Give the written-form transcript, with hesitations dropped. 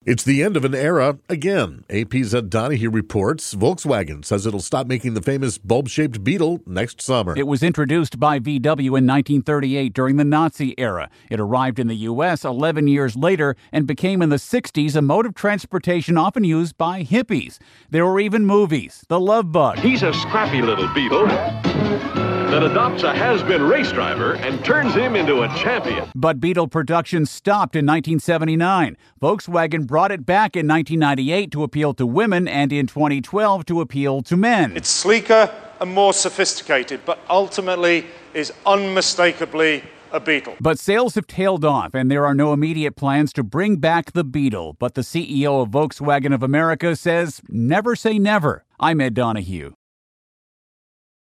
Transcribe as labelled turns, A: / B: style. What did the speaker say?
A: It's the end of an era again. AP's Ed Donahue reports Volkswagen says it'll stop making the famous bulb-shaped Beetle next summer.
B: It was introduced by VW in 1938 during the Nazi era. It arrived in the U.S. 11 years later and became in the 60s a mode of transportation often used by hippies. There were even movies. The Love Bug.
C: He's a scrappy little Beetle that adopts a has-been race driver and turns him into a champion.
B: But Beetle production stopped in 1979. Volkswagen brought it back in 1998 to appeal to women and in 2012 to appeal to men.
D: It's sleeker and more sophisticated, but ultimately is unmistakably a Beetle.
B: But sales have tailed off, and there are no immediate plans to bring back the Beetle. But the CEO of Volkswagen of America says, never say never. I'm Ed Donahue.